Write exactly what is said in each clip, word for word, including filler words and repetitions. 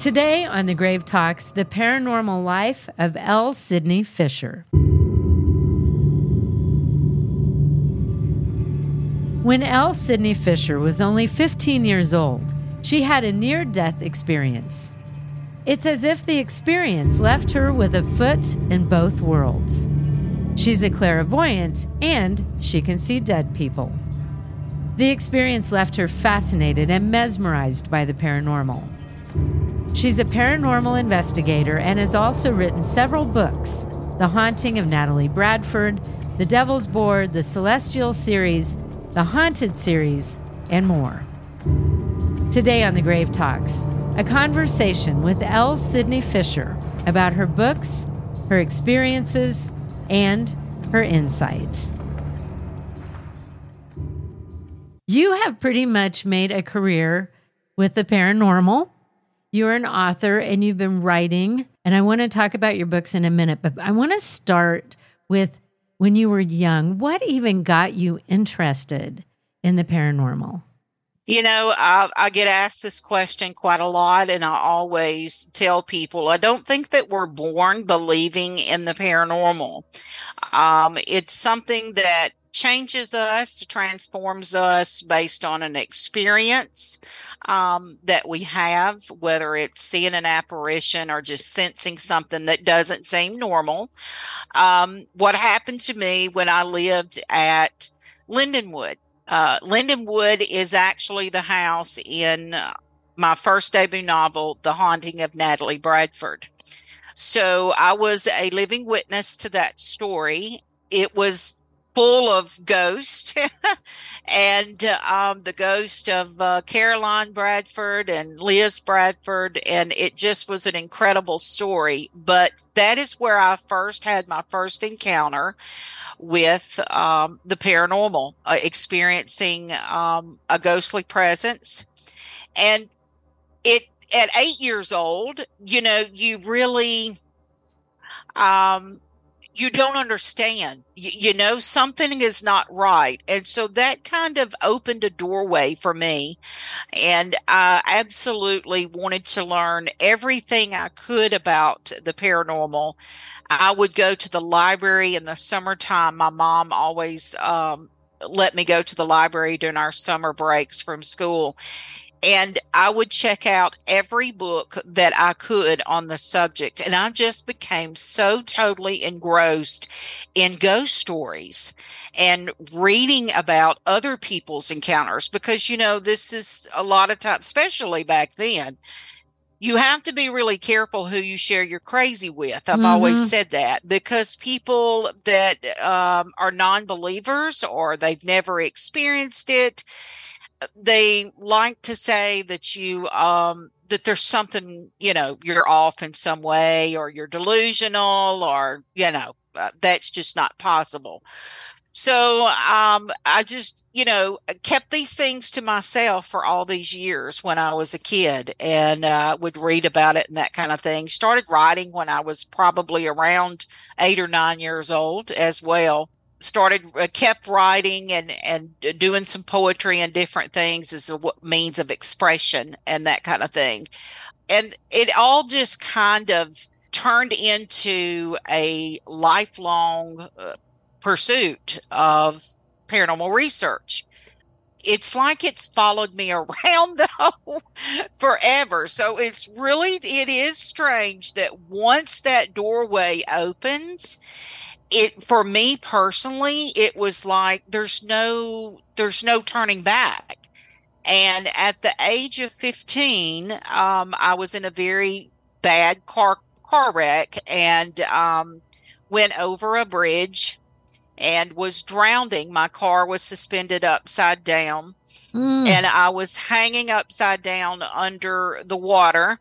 Today on The Grave Talks, the paranormal life of L. Sidney Fisher. When L. Sidney Fisher was only fifteen years old, she had a near-death experience. It's as if the experience left her with a foot in both worlds. She's a clairvoyant, and she can see dead people. The experience left her fascinated and mesmerized by the paranormal. She's a paranormal investigator and has also written several books: The Haunting of Natalie Bradford, The Devil's Board, The Celestial Series, The Haunted Series, and more. Today on The Grave Talks, a conversation with L. Sidney Fisher about her books, her experiences, and her insight. You have pretty much made a career with the paranormal. You're an author and you've been writing, and I want to talk about your books in a minute, but I want to start with when you were young. What even got you interested in the paranormal? You know, I, I get asked this question quite a lot, and I always tell people, I don't think that we're born believing in the paranormal. Um, it's something that changes us, transforms us based on an experience um, that we have, whether it's seeing an apparition or just sensing something that doesn't seem normal. Um, what happened to me when I lived at Lindenwood? Uh, Lindenwood is actually the house in uh, my first debut novel, The Haunting of Natalie Bradford. So I was a living witness to that story. It was full of ghosts and um, the ghost of uh, Caroline Bradford and Liz Bradford, and it just was an incredible story. But that is where I first had my first encounter with um, the paranormal, uh, experiencing um, a ghostly presence. And it at eight years old, you know, you really um, you don't understand, you, you know, something is not right. And so that kind of opened a doorway for me. And I absolutely wanted to learn everything I could about the paranormal. I would go to the library in the summertime. My mom always um, let me go to the library during our summer breaks from school. And I would check out every book that I could on the subject. And I just became so totally engrossed in ghost stories and reading about other people's encounters. Because, you know, this is a lot of times, especially back then, you have to be really careful who you share your crazy with. I've mm-hmm. always said that, because people that um, are non-believers or they've never experienced it, they like to say that you, um, that there's something, you know, you're off in some way, or you're delusional, or, you know, uh, that's just not possible. So, um, I just, you know, kept these things to myself for all these years when I was a kid, and, uh, would read about it and that kind of thing. Started writing when I was probably around eight or nine years old as well. Started, uh, kept writing and, and doing some poetry and different things as a means of expression and that kind of thing. And it all just kind of turned into a lifelong uh, pursuit of paranormal research. It's like it's followed me around though forever. So it's really, it is strange that once that doorway opens, it, for me personally, it was like there's no there's no turning back. And at the age of fifteen, um, I was in a very bad car car wreck and um, went over a bridge and was drowning. My car was suspended upside down, mm. and I was hanging upside down under the water.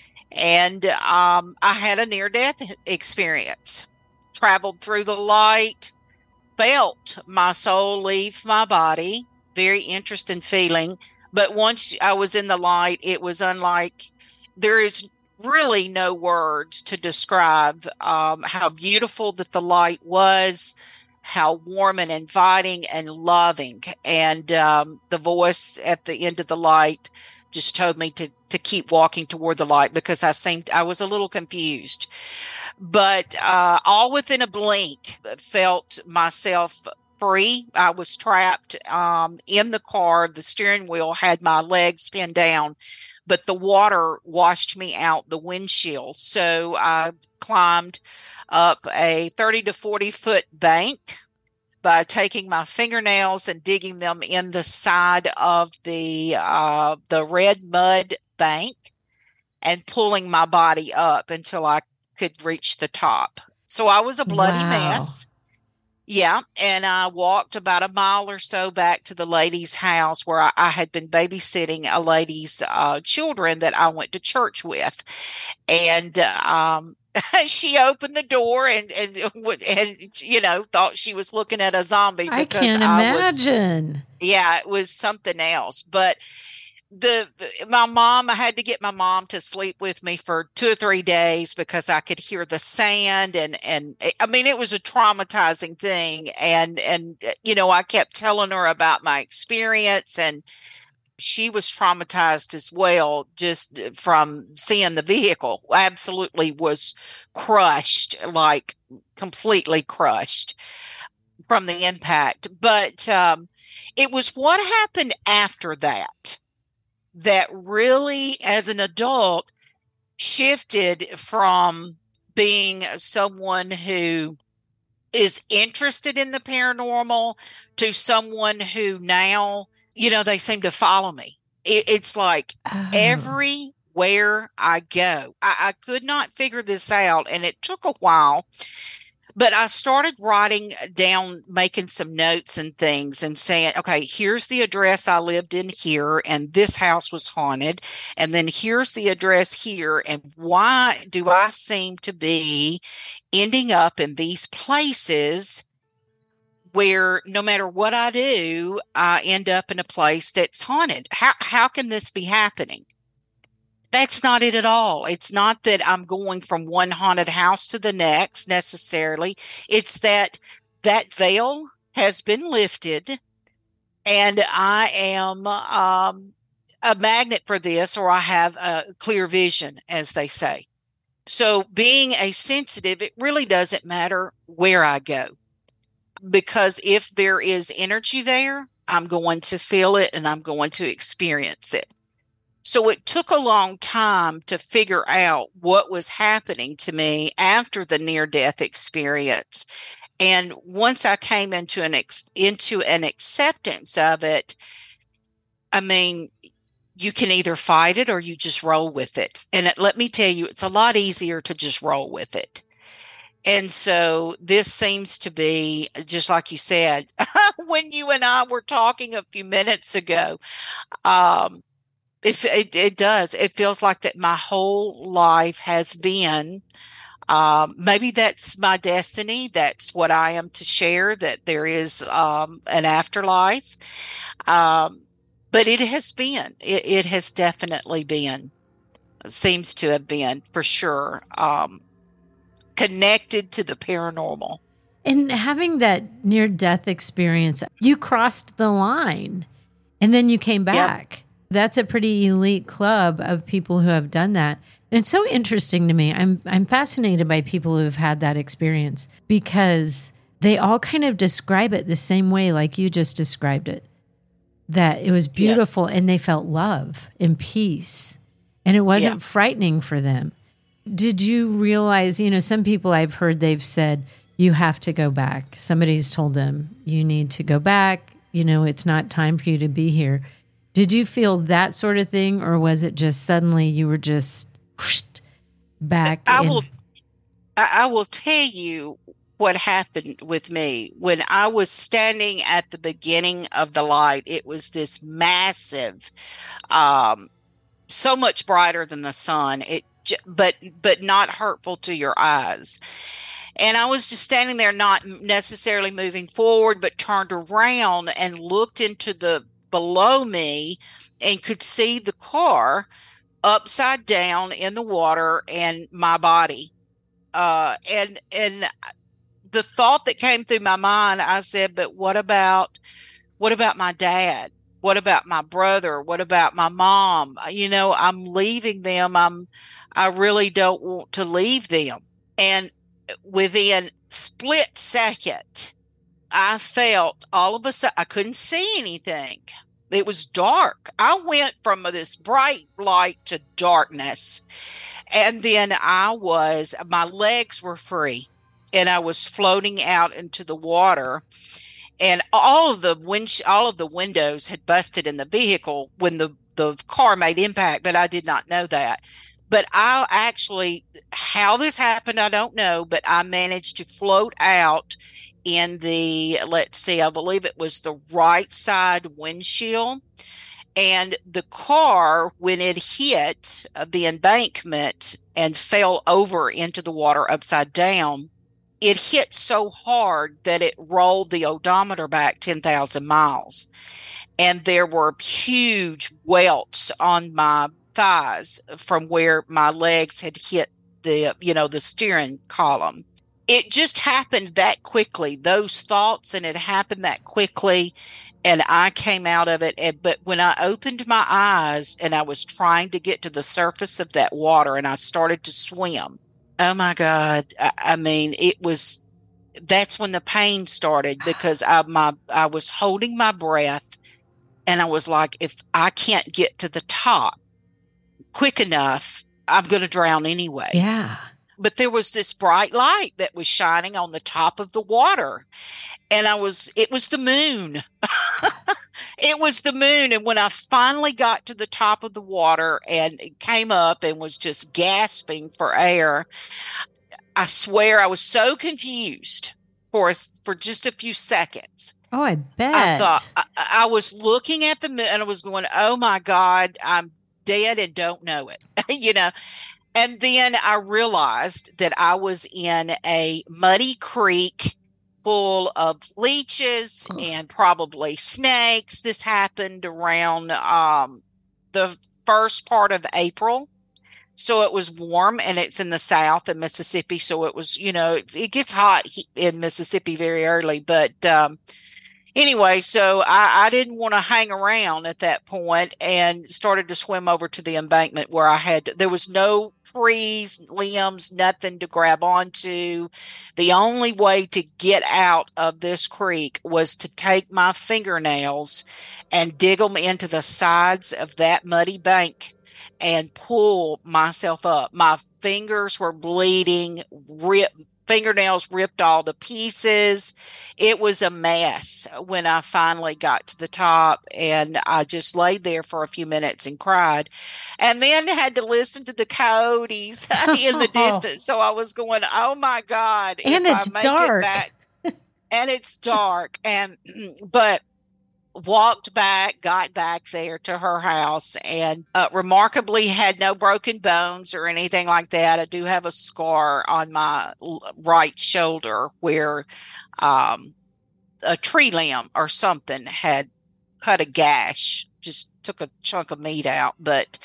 And um, I had a near-death experience. Traveled through the light, felt my soul leave my body. Very interesting feeling. But once I was in the light, it was unlike, there is really no words to describe um, how beautiful that the light was, how warm and inviting and loving. And um, the voice at the end of the light just told me to to keep walking toward the light, because I seemed I was a little confused. But uh, all within a blink, felt myself free. I was trapped um, in the car. The steering wheel had my legs pinned down, but the water washed me out the windshield. So I climbed up a thirty to forty foot bank by taking my fingernails and digging them in the side of the uh, the red mud bank and pulling my body up until I could reach the top. So I was a bloody Wow. mess. Yeah. And I walked about a mile or so back to the lady's house where I, I had been babysitting a lady's uh, children that I went to church with. And um, she opened the door and, and, and, you know, thought she was looking at a zombie. I Because can't I imagine. Was, yeah, it was something else. But the my mom, I had to get my mom to sleep with me for two or three days because I could hear the sand, and and I mean, it was a traumatizing thing. And and you know, I kept telling her about my experience, and she was traumatized as well, just from seeing the vehicle. Absolutely was crushed, like completely crushed from the impact. But um, it was what happened after that that really, as an adult, shifted from being someone who is interested in the paranormal to someone who now, you know, they seem to follow me. It, it's like Oh. everywhere I go, I, I could not figure this out, and it took a while. But I started writing down, making some notes and things, and saying, okay, here's the address I lived in here, and this house was haunted. And then here's the address here. And why do I seem to be ending up in these places where no matter what I do, I end up in a place that's haunted? How, how can this be happening? That's not it at all. It's not that I'm going from one haunted house to the next necessarily. It's that that veil has been lifted, and I am um, a magnet for this, or I have a clear vision, as they say. So being a sensitive, it really doesn't matter where I go, because if there is energy there, I'm going to feel it and I'm going to experience it. So it took a long time to figure out what was happening to me after the near-death experience. And once I came into an ex- into an acceptance of it, I mean, you can either fight it or you just roll with it. And it, let me tell you, it's a lot easier to just roll with it. And so this seems to be, just like you said, when you and I were talking a few minutes ago, um, It, it it does. It feels like that my whole life has been, um, maybe that's my destiny. That's what I am to share, that there is um, an afterlife. Um, but it has been, it, it has definitely been, seems to have been for sure, um, connected to the paranormal. And having that near-death experience, you crossed the line and then you came back. Yep. That's a pretty elite club of people who have done that. And it's so interesting to me. I'm I'm fascinated by people who've had that experience, because they all kind of describe it the same way like you just described it. That it was beautiful, yes, and they felt love and peace. And it wasn't yeah. frightening for them. Did you realize, you know, some people I've heard, they've said, you have to go back. Somebody's told them, you need to go back. You know, it's not time for you to be here. Did you feel that sort of thing, or was it just suddenly you were just whoosh, back? I in- will, I will tell you what happened with me when I was standing at the beginning of the light. It was this massive, um, so much brighter than the sun. It, but but not hurtful to your eyes. And I was just standing there, not necessarily moving forward, but turned around and looked into the below me and could see the car upside down in the water and my body. Uh, and, and the thought that came through my mind, I said, but what about, what about my dad? What about my brother? What about my mom? You know, I'm leaving them. I'm, I really don't want to leave them. And within split second, I felt all of a sudden, I couldn't see anything. It was dark. I went from this bright light to darkness. And then I was, my legs were free and I was floating out into the water. And all of the wind, all of the windows had busted in the vehicle when the, the car made impact, but I did not know that. But I actually, how this happened, I don't know, but I managed to float out in the, let's see, I believe it was the right side windshield. And the car, when it hit the embankment and fell over into the water upside down, it hit so hard that it rolled the odometer back ten thousand miles. And there were huge welts on my thighs from where my legs had hit the, you know, the steering column. It just happened that quickly, those thoughts, and it happened that quickly. And I came out of it. And, but when I opened my eyes and I was trying to get to the surface of that water and I started to swim, oh my God. I, I mean, it was, that's when the pain started, because I, my, I was holding my breath and I was like, if I can't get to the top quick enough, I'm going to drown anyway. Yeah. But there was this bright light that was shining on the top of the water. And I was, it was the moon. It was the moon. And when I finally got to the top of the water and came up and was just gasping for air, I swear I was so confused for, for just a few seconds. Oh, I bet. I thought, I, I was looking at the moon and I was going, oh my God, I'm dead and don't know it, you know. And then I realized that I was in a muddy creek full of leeches and probably snakes. This happened around um, the first part of April. So it was warm, and it's in the South in Mississippi. So it was, you know, it, it gets hot in Mississippi very early. But um, anyway, so I, I didn't want to hang around at that point and started to swim over to the embankment where I had, to, there was no trees, limbs, nothing to grab onto. The only way to get out of this creek was to take my fingernails and dig them into the sides of that muddy bank and pull myself up. My fingers were bleeding, rip, fingernails ripped all to pieces. It was a mess when I finally got to the top, and I just laid there for a few minutes and cried, and then had to listen to the coyotes in the distance. So I was going, oh my God. And if it's I make dark. It back, and it's dark. And, but walked back, got back there to her house, and uh, remarkably had no broken bones or anything like that. I do have a scar on my right shoulder where um, a tree limb or something had cut a gash, just took a chunk of meat out. But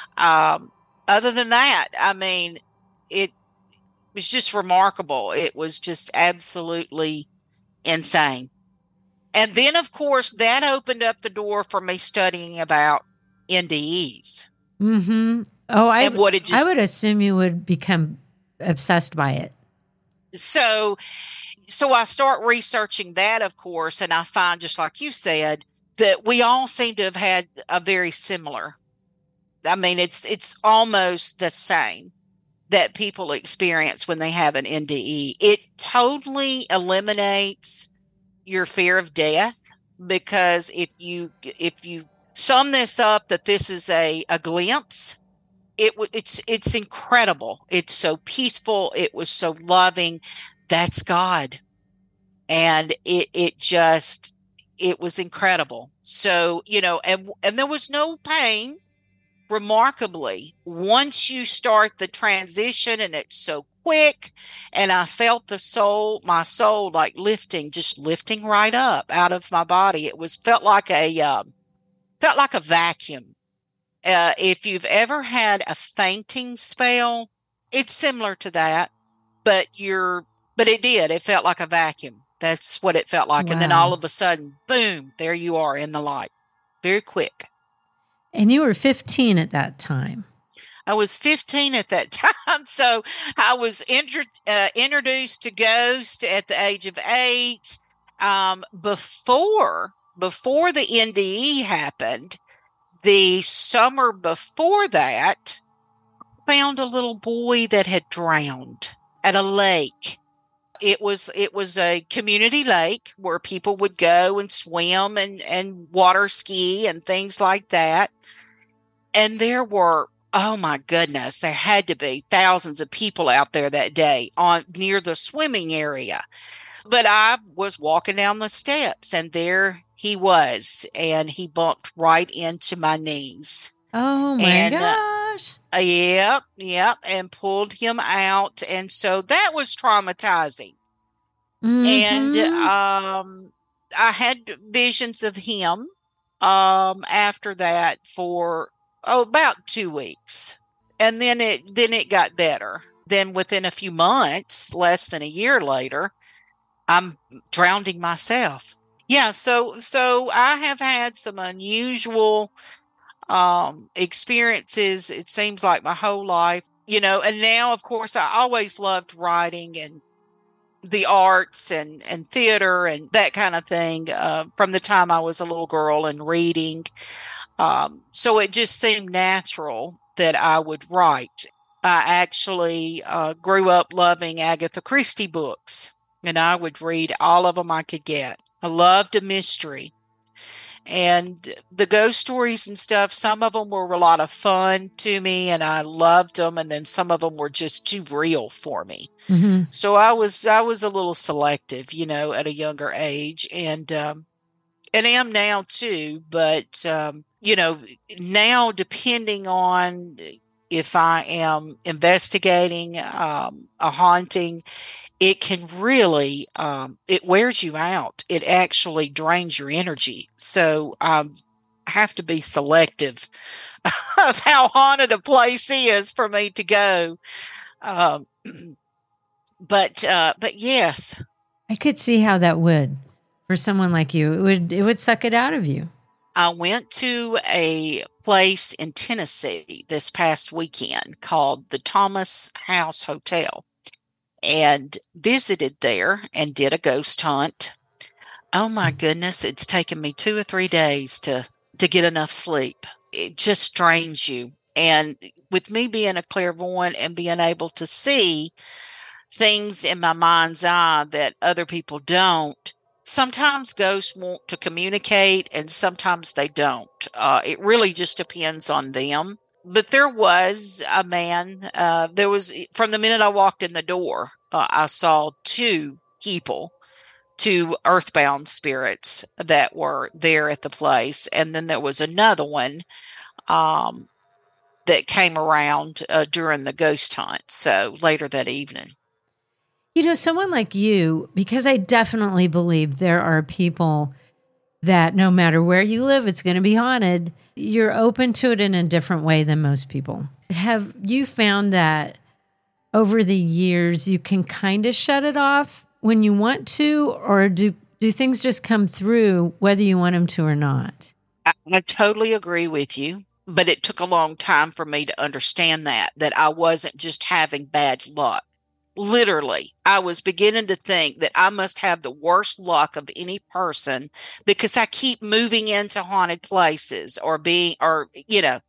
um, other than that, I mean, it was just remarkable. It was just absolutely insane. And then, of course, that opened up the door for me studying about N D Es. Mm-hmm. Oh, I, and what it just, I would assume you would become obsessed by it. So, so I start researching that, of course, and I find, just like you said, that we all seem to have had a very similar. I mean, it's it's almost the same that people experience when they have an N D E. It totally eliminates your fear of death, because if you if you sum this up that this is a a glimpse, it it's it's incredible. It's so peaceful. It was so loving. That's God. And it it just it was incredible. So, you know, and and there was no pain. Remarkably, once you start the transition, and it's so quick, and I felt the soul, my soul, like lifting, just lifting right up out of my body. It was felt like a uh, felt like a vacuum. Uh, if you've ever had a fainting spell, it's similar to that, but you're But it did. It felt like a vacuum. That's what it felt like. And then all Wow. of a sudden, boom, there you are in the light. Very quick. And you were fifteen at that time. I was fifteen at that time. So I was intro- uh, introduced to Ghost at the age of eight. Um, before, before the N D E happened, the summer before that, found a little boy that had drowned at a lake. It was it was a community lake where people would go and swim and, and water ski and things like that. And there were, oh my goodness, there had to be thousands of people out there that day on near the swimming area. But I was walking down the steps and there he was, and he bumped right into my knees. Oh my And uh, gosh. uh, yeah, yeah, and pulled him out. And so that was traumatizing. And Mhm. um, I had visions of him um, after that for oh, about two weeks. And then it then it got better. Then within a few months, less than a year later, I'm drowning myself. Yeah, so so I have had some unusual um experiences, it seems like my whole life, you know, and now of course I always loved writing and the arts and and theater and that kind of thing uh, from the time I was a little girl and reading. Um, so it just seemed natural that I would write. I actually uh, grew up loving Agatha Christie books, and I would read all of them I could get. I loved a mystery. And the ghost stories and stuff, some of them were a lot of fun to me and I loved them. And then some of them were just too real for me. Mhm. So I was, I was a little selective, you know, at a younger age, and, um, and am now too. But, um, you know, now depending on if I am investigating, um, a haunting, it can really um, it wears you out. It actually drains your energy. So um, I have to be selective of how haunted a place is for me to go. Um, but uh, but yes, I could see how that would for someone like you. It would it would suck it out of you. I went to a place in Tennessee this past weekend called the Thomas House Hotel, and visited there and did a ghost hunt. Oh my goodness, it's taken me two or three days to to get enough sleep. It just drains you. And with me being a clairvoyant and being able to see things in my mind's eye that other people don't, sometimes ghosts want to communicate and sometimes they don't. Uh, it really just depends on them. But there was a man, uh, there was, from the minute I walked in the door, uh, I saw two people, two earthbound spirits that were there at the place. And then there was another one um, that came around uh, during the ghost hunt. So later that evening. You know, someone like you, because I definitely believe there are people that no matter where you live, it's going to be haunted. You're open to it in a different way than most people. Have you found that over the years you can kind of shut it off when you want to, or do do things just come through whether you want them to or not? I, I totally agree with you, but it took a long time for me to understand that, that I wasn't just having bad luck. Literally, I was beginning to think that I must have the worst luck of any person because I keep moving into haunted places or being, or, you know,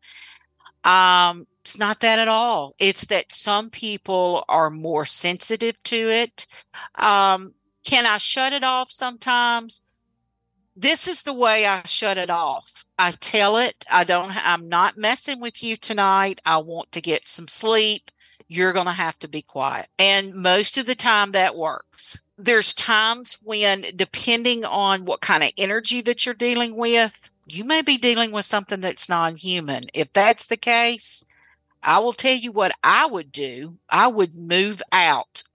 um, it's not that at all. It's that some people are more sensitive to it. Um, can I shut it off sometimes? This is the way I shut it off. I tell it, I don't, I'm not messing with you tonight. I want to get some sleep. You're going to have to be quiet. And most of the time that works. There's times when, depending on what kind of energy that you're dealing with, you may be dealing with something that's non-human. If that's the case, I will tell you what I would do. I would move out.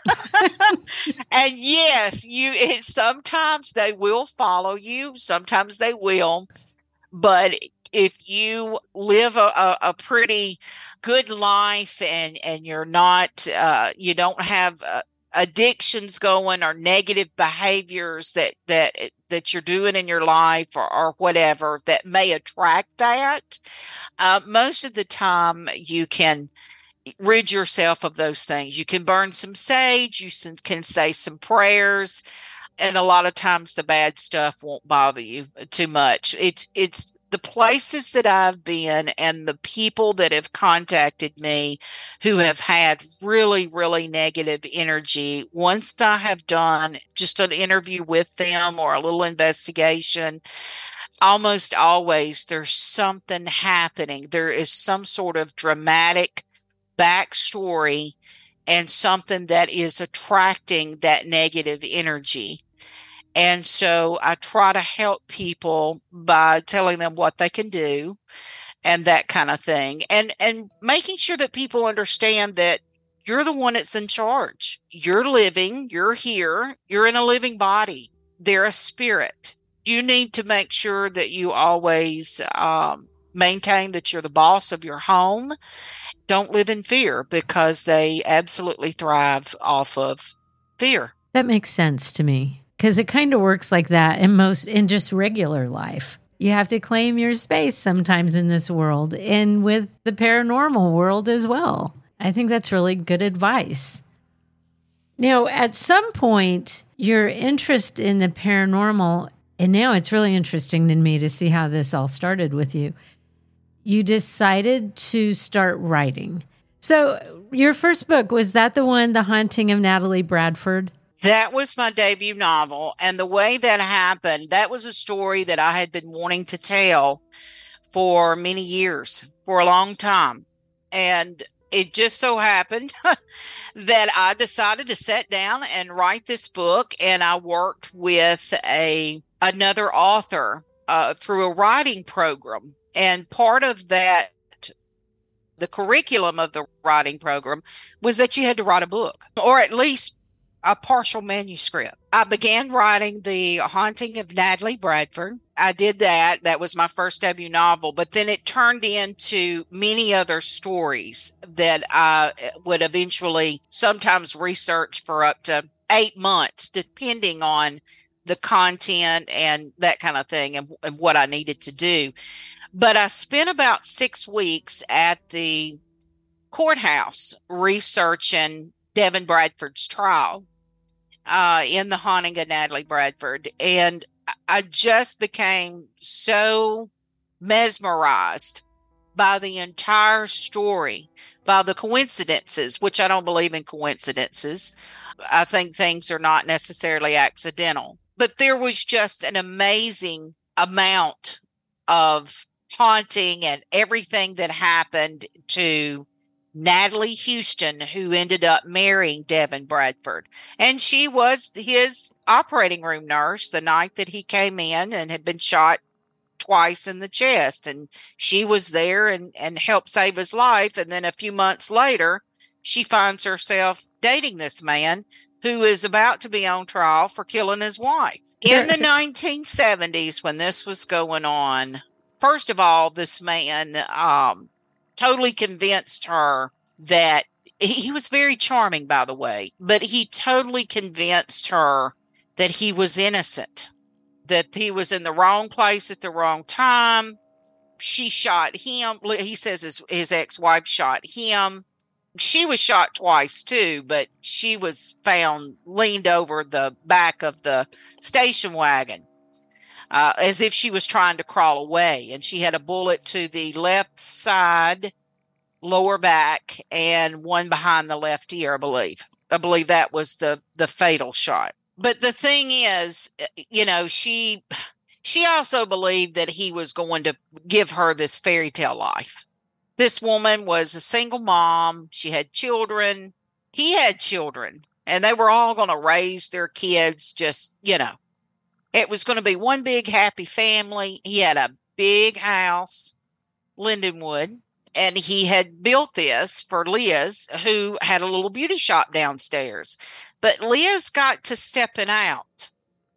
And yes, you, it, sometimes they will follow you. Sometimes they will. But if you live a, a, a pretty good life and, and you're not, uh, you don't have uh, addictions going or negative behaviors that that that you're doing in your life or, or whatever that may attract that, uh, most of the time you can rid yourself of those things. You can burn some sage, you can say some prayers, and a lot of times the bad stuff won't bother you too much. It's it's the places that I've been and the people that have contacted me who have had really, really negative energy. Once I have done just an interview with them or a little investigation, almost always there's something happening. There is some sort of dramatic backstory and something that is attracting that negative energy. And so I try to help people by telling them what they can do and that kind of thing. And and making sure that people understand that you're the one that's in charge. You're living, you're here, you're in a living body. They're a spirit. You need to make sure that you always um, maintain that you're the boss of your home. Don't live in fear, because they absolutely thrive off of fear. That makes sense to me. Because it kind of works like that in most, in just regular life. You have to claim your space sometimes in this world, and with the paranormal world as well. I think that's really good advice. Now, at some point, your interest in the paranormal, and now it's really interesting to me to see how this all started with you. You decided to start writing. So your first book, was that the one, The Haunting of Natalie Bradford? That was my debut novel. And the way that happened, that was a story that I had been wanting to tell for many years, for a long time. And it just so happened that I decided to sit down and write this book. And I worked with a another author uh, through a writing program. And part of that, the curriculum of the writing program, was that you had to write a book, or at least a partial manuscript. I began writing The Haunting of Natalie Bradford. I did that. That was my first debut novel, but then it turned into many other stories that I would eventually sometimes research for up to eight months, depending on the content and that kind of thing, and, and what I needed to do. But I spent about six weeks at the courthouse researching Devin Bradford's trial uh, in The Haunting of Natalie Bradford. And I just became so mesmerized by the entire story, by the coincidences, which I don't believe in coincidences. I think things are not necessarily accidental. But there was just an amazing amount of haunting and everything that happened to Natalie Houston, who ended up marrying Devin Bradford. And she was his operating room nurse the night that he came in and had been shot twice in the chest. And she was there and, and helped save his life. And then a few months later, she finds herself dating this man who is about to be on trial for killing his wife. In the nineteen seventies, when this was going on, first of all, this man um, totally convinced her that he was very charming, by the way, but he totally convinced her that he was innocent, that he was in the wrong place at the wrong time. She shot him. He says his, his ex-wife shot him. She was shot twice too, but she was found leaned over the back of the station wagon uh, as if she was trying to crawl away. And she had a bullet to the left side, lower back, and one behind the left ear, I believe. I believe that was the, the fatal shot. But the thing is, you know, she, she also believed that he was going to give her this fairy tale life. This woman was a single mom. She had children. He had children, and they were all going to raise their kids just, you know, it was going to be one big happy family. He had a big house, Lindenwood, and he had built this for Liz, who had a little beauty shop downstairs. But Liz got to stepping out.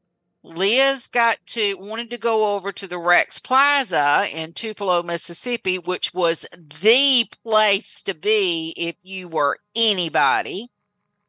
Liz got to, wanted to go over to the Rex Plaza in Tupelo, Mississippi, which was the place to be if you were anybody.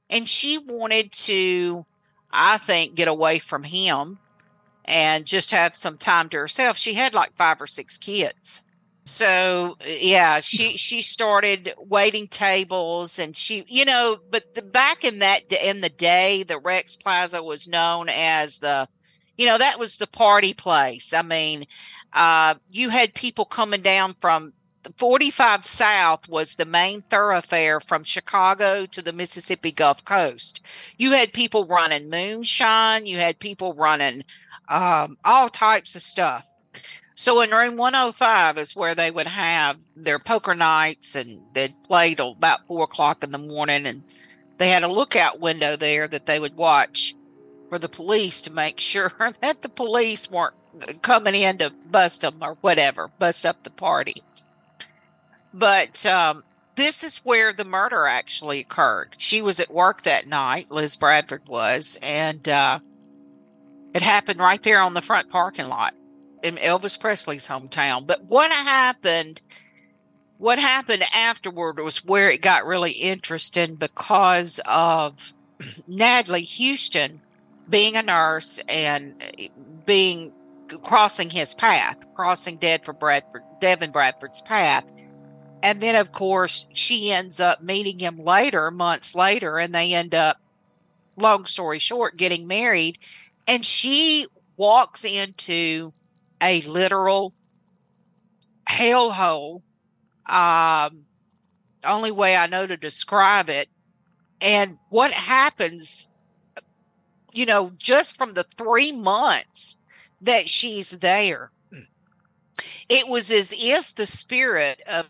And she wanted to, I think, get away from him and just have some time to herself. She had like five or six kids. So yeah, she she started waiting tables, and she, you know, but the, back in that in the day, the Rex Plaza was known as the, you know, that was the party place. I mean, uh, you had people coming down from forty-five South was the main thoroughfare from Chicago to the Mississippi Gulf Coast. You had people running moonshine. You had people running um, all types of stuff. So in room one oh five is where they would have their poker nights, and they'd play till about four o'clock in the morning. And they had a lookout window there that they would watch for the police to make sure that the police weren't coming in to bust them or whatever, bust up the party. But um, this is where the murder actually occurred. She was at work that night, Liz Bradford was, and uh, it happened right there on the front parking lot in Elvis Presley's hometown. But what happened, what happened afterward was where it got really interesting, because of Natalie Houston being a nurse and being crossing his path, crossing Devin Bradford, Devin Bradford's path. And then, of course, she ends up meeting him later, months later, and they end up, long story short, getting married. And she walks into a literal hellhole. Um, only way I know to describe it. And what happens, you know, just from the three months that she's there, it was as if the spirit of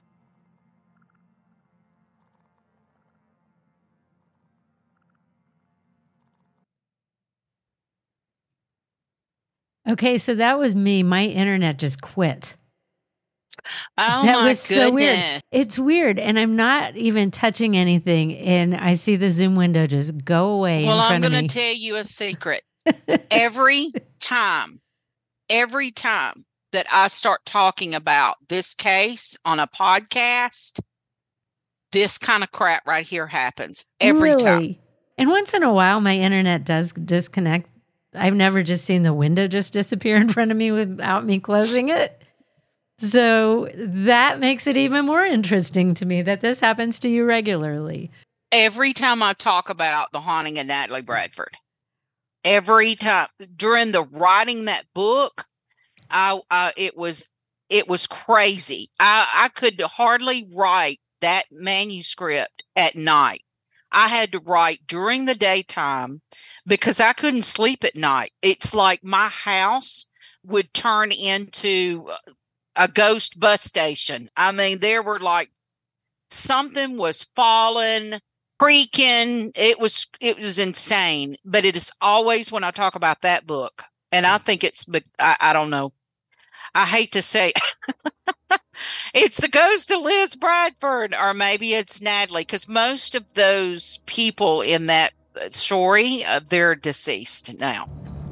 Okay, so that was me. My internet just quit. Oh, that my was goodness. so weird. It's weird, and I'm not even touching anything, and I see the Zoom window just go away. Well, in I'm front going of to tell you a secret. Every time, every time that I start talking about this case on a podcast, this kind of crap right here happens every really? time. And once in a while, my internet does disconnect. I've never just seen the window just disappear in front of me without me closing it. So that makes it even more interesting to me that this happens to you regularly. Every time I talk about the haunting of Natalie Bradford, every time during the writing that book, I, I it was it was crazy. I, I could hardly write that manuscript at night. I had to write during the daytime because I couldn't sleep at night. It's like my house would turn into a ghost bus station. I mean, there were like something was falling, creaking. It was it was insane. But it is always when I talk about that book, and I think it's I, I don't know. I hate to say it's the ghost of Liz Bradford, or maybe it's Natalie, because most of those people in that story, uh, they're deceased now.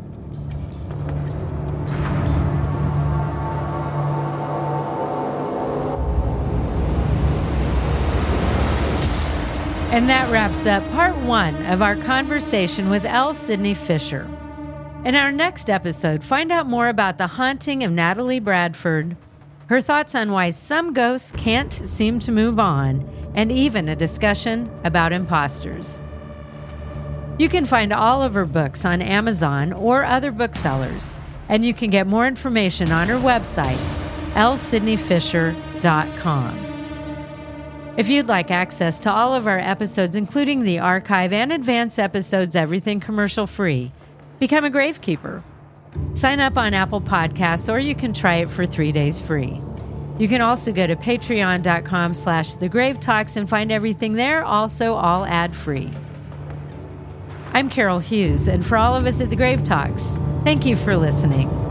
And that wraps up part one of our conversation with L. Sidney Fisher. In our next episode, find out more about the haunting of Natalie Bradford, her thoughts on why some ghosts can't seem to move on, and even a discussion about imposters. You can find all of her books on Amazon or other booksellers, and you can get more information on her website, l sidney fisher dot com. If you'd like access to all of our episodes, including the archive and advanced episodes, everything commercial free, become a Gravekeeper. Sign up on Apple Podcasts, or you can try it for three days free. You can also go to patreon.com slash the Grave Talks and find everything there, also all ad-free. I'm Carol Hughes, and for all of us at the Grave Talks, thank you for listening.